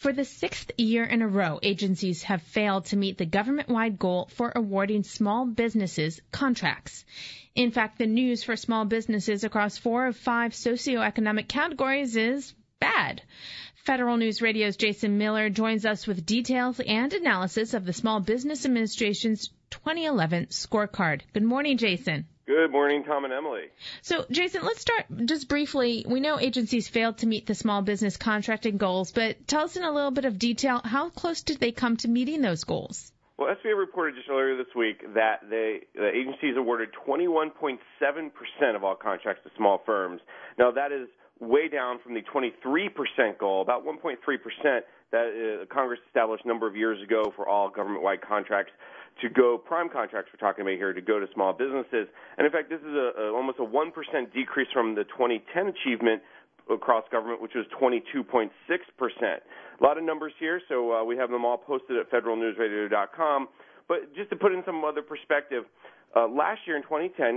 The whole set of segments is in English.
For the sixth year in a row, agencies have failed to meet the government-wide goal for awarding small businesses contracts. In fact, the news for small businesses across 4 of 5 socioeconomic categories is bad. Federal News Radio's Jason Miller joins us with details and analysis of the Small Business Administration's 2011 scorecard. Good morning, Jason. Good morning, Tom and Emily. So, Jason, let's start just briefly. We know agencies failed to meet the small business contracting goals, but tell us in a little bit of detail, how close did they come to meeting those goals? Well, SBA reported just earlier this week that the agencies awarded 21.7% of all contracts to small firms. Now, that is way down from the 23% goal, about 1.3% that Congress established a number of years ago for all government-wide contracts to go, prime contracts we're talking about here, to go to small businesses. And in fact, this is almost a 1% decrease from the 2010 achievement across government, which was 22.6%. A lot of numbers here, so we have them all posted at federalnewsradio.com. But just to put in some other perspective, last year in 2010,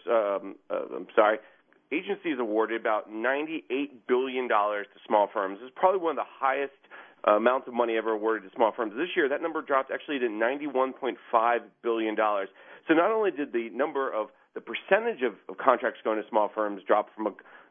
agencies awarded about $98 billion to small firms. This is probably one of the highest amounts of money ever awarded to small firms. This year, that number dropped actually to $91.5 billion. So not only did the percentage of contracts going to small firms drop from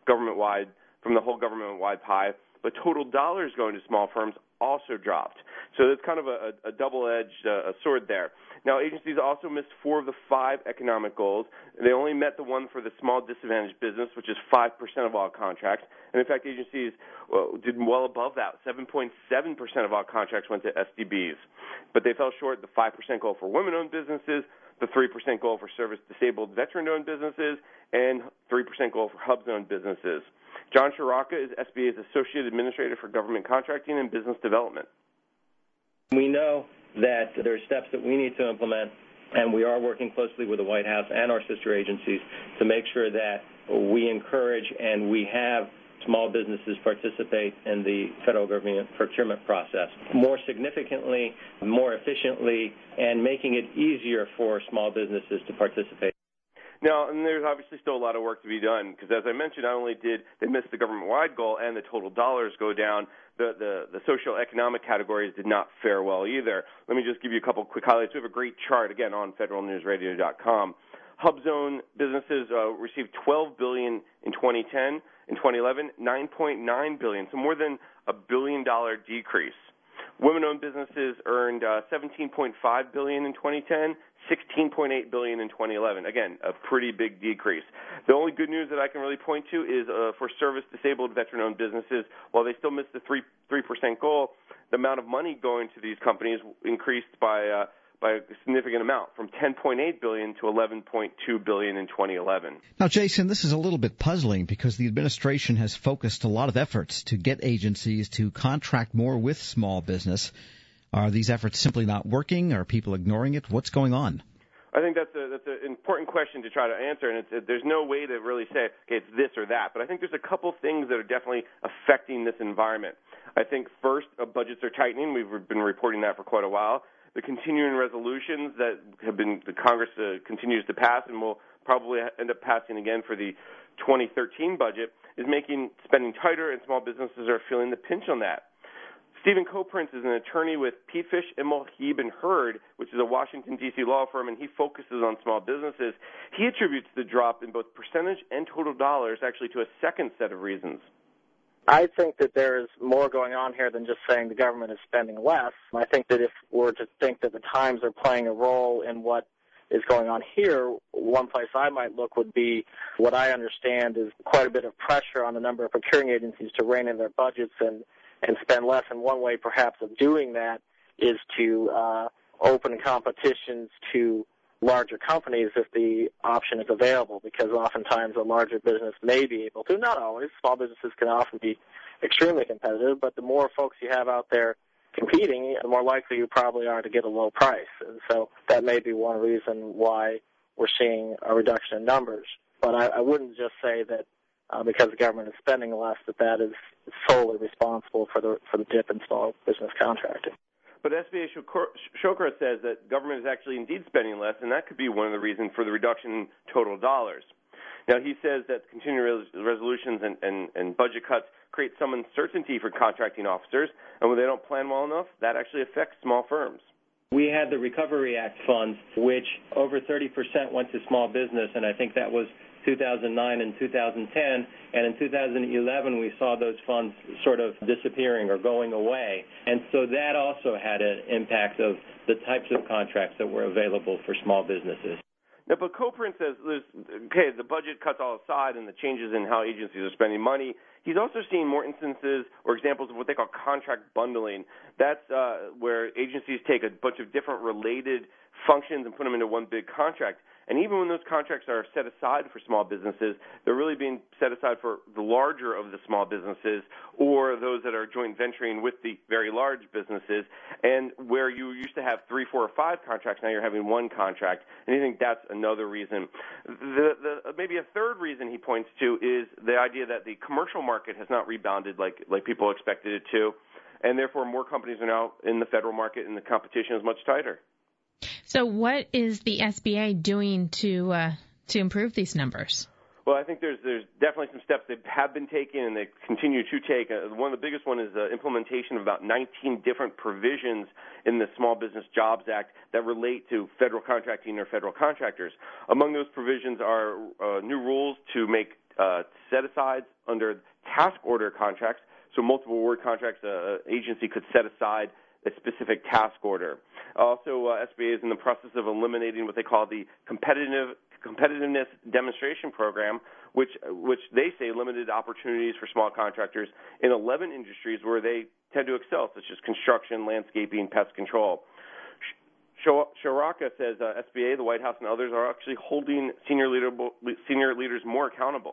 the whole government-wide pie, but total dollars going to small firms also dropped. So it's kind of a double-edged sword there. Now, agencies also missed 4 of the 5 economic goals. They only met the one for the small disadvantaged business, which is 5% of all contracts. And in fact, agencies did well above that. 7.7% of all contracts went to SDBs. But they fell short of the 5% goal for women-owned businesses, the 3% goal for service-disabled veteran-owned businesses, and 3% goal for hubs-owned businesses. John Shiraka is SBA's Associate Administrator for Government Contracting and Business Development. We know that there are steps that we need to implement, and we are working closely with the White House and our sister agencies to make sure that we encourage and we have small businesses participate in the federal government procurement process more significantly, more efficiently, and making it easier for small businesses to participate. Now, and there's obviously still a lot of work to be done because, as I mentioned, not only did they miss the government-wide goal and the total dollars go down, the social-economic categories did not fare well either. Let me just give you a couple quick highlights. We have a great chart, again, on federalnewsradio.com. Hub zone businesses received $12 billion in 2010. In 2011, $9.9 billion, so more than a $1 billion decrease. Women-owned businesses earned $17.5 billion in 2010, $16.8 billion in 2011. Again, a pretty big decrease. The only good news that I can really point to is for service-disabled veteran-owned businesses, while they still missed the 3% goal, the amount of money going to these companies increased by a significant amount, from $10.8 billion to $11.2 billion in 2011. Now, Jason, this is a little bit puzzling because the administration has focused a lot of efforts to get agencies to contract more with small business. Are these efforts simply not working? Are people ignoring it? What's going on? I think that's an important question to try to answer, and there's no way to really say, okay, it's this or that. But I think there's a couple things that are definitely affecting this environment. I think, first, budgets are tightening. We've been reporting that for quite a while. The continuing resolutions that the Congress continues to pass and will probably end up passing again for the 2013 budget is making spending tighter, and small businesses are feeling the pinch on that. Stephen Koprince is an attorney with Peafish, Immel, Heeb & Hurd, which is a Washington, D.C. law firm, and he focuses on small businesses. He attributes the drop in both percentage and total dollars actually to a second set of reasons. I think that there is more going on here than just saying the government is spending less. I think that if we're to think that the Times are playing a role in what is going on here, one place I might look would be what I understand is quite a bit of pressure on the number of procuring agencies to rein in their budgets and spend less. And one way perhaps of doing that is to open competitions to larger companies if the option is available, because oftentimes a larger business may be able to, not always, small businesses can often be extremely competitive, but the more folks you have out there competing, the more likely you probably are to get a low price. And so that may be one reason why we're seeing a reduction in numbers. But I wouldn't just say that because the government is spending less, that is solely responsible for the dip in small business contracting. But SBA Shokra says that government is actually indeed spending less, and that could be one of the reasons for the reduction in total dollars. Now, he says that continuing resolutions and budget cuts create some uncertainty for contracting officers, and when they don't plan well enough, that actually affects small firms. We had the Recovery Act funds, which over 30% went to small business, and I think that was 2009 and 2010, and in 2011 we saw those funds sort of disappearing or going away, and so that also had an impact of the types of contracts that were available for small businesses. Now, but Coprin says, the budget cuts all aside and the changes in how agencies are spending money, he's also seeing more instances or examples of what they call contract bundling. That's where agencies take a bunch of different related functions and put them into one big contract. And even when those contracts are set aside for small businesses, they're really being set aside for the larger of the small businesses or those that are joint venturing with the very large businesses. And where you used to have 3, 4, or 5 contracts, now you're having one contract. And I think that's another reason. Maybe a third reason he points to is the idea that the commercial market has not rebounded like people expected it to, and therefore more companies are now in the federal market and the competition is much tighter. So what is the SBA doing to improve these numbers? Well, I think there's definitely some steps that have been taken and they continue to take. One of the biggest one is the implementation of about 19 different provisions in the Small Business Jobs Act that relate to federal contracting or federal contractors. Among those provisions are new rules to make set-asides under task order contracts. So multiple award contracts, agency could set aside a specific task order. Also, SBA is in the process of eliminating what they call the competitiveness demonstration program, which they say limited opportunities for small contractors in 11 industries where they tend to excel, such as construction, landscaping, pest control. Sharaka says SBA, the White House, and others are actually holding senior leaders more accountable.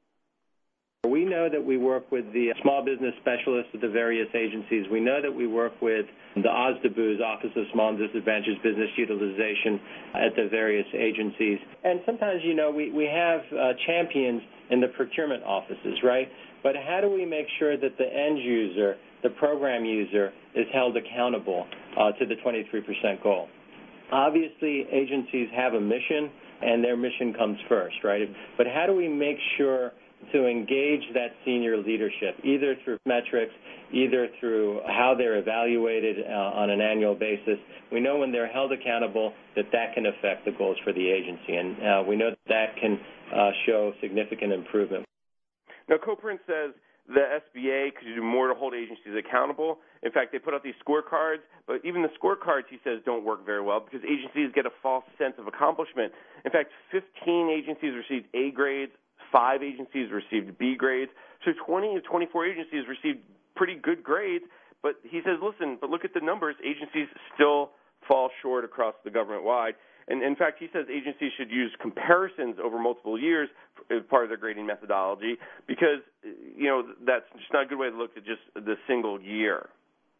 We know that we work with the small business specialists at the various agencies. We know that we work with the OSDBU's, Office of Small and Disadvantaged Business Utilization, at the various agencies. And sometimes, we have champions in the procurement offices, right? But how do we make sure that the end user, the program user, is held accountable to the 23% goal? Obviously, agencies have a mission, and their mission comes first, right? But how do we make sure to engage that senior leadership, either through metrics, either through how they're evaluated on an annual basis? We know when they're held accountable that can affect the goals for the agency, and we know that can show significant improvement. Now, Coprin says the SBA could do more to hold agencies accountable. In fact, they put out these scorecards, but even the scorecards, he says, don't work very well because agencies get a false sense of accomplishment. In fact, 15 agencies received A grades, 5 agencies received B grades. So 20 of 24 agencies received pretty good grades. But he says, listen, but look at the numbers. Agencies still fall short across the government-wide. And in fact, he says agencies should use comparisons over multiple years as part of their grading methodology because, that's just not a good way to look at just the single year.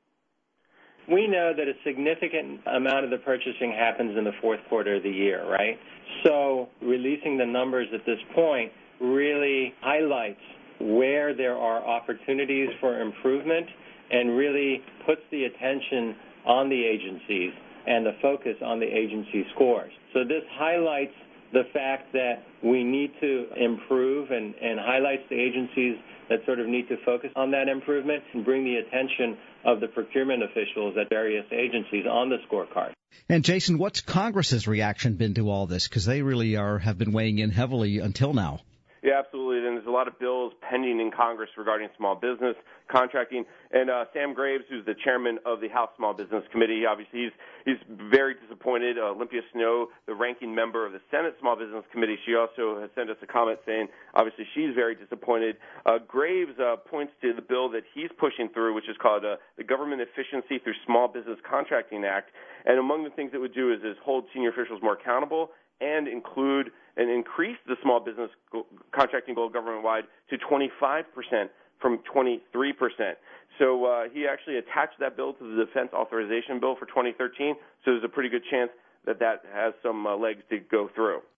We know that a significant amount of the purchasing happens in the fourth quarter of the year, right? So releasing the numbers at this point really highlights where there are opportunities for improvement and really puts the attention on the agencies and the focus on the agency scores. So this highlights the fact that we need to improve and highlights the agencies that sort of need to focus on that improvement and bring the attention of the procurement officials at various agencies on the scorecard. And Jason, what's Congress's reaction been to all this? Because they really have been weighing in heavily until now. Yeah, absolutely. And there's a lot of bills pending in Congress regarding small business contracting. And Sam Graves, who's the chairman of the House Small Business Committee, obviously he's very disappointed. Olympia Snowe, the ranking member of the Senate Small Business Committee, she also has sent us a comment saying obviously she's very disappointed. Graves points to the bill that he's pushing through, which is called the Government Efficiency Through Small Business Contracting Act. And among the things it would do is hold senior officials more accountable and include and increase the small business contracting goal government-wide to 25% from 23%. So he actually attached that bill to the Defense Authorization Bill for 2013, so there's a pretty good chance that has some legs to go through.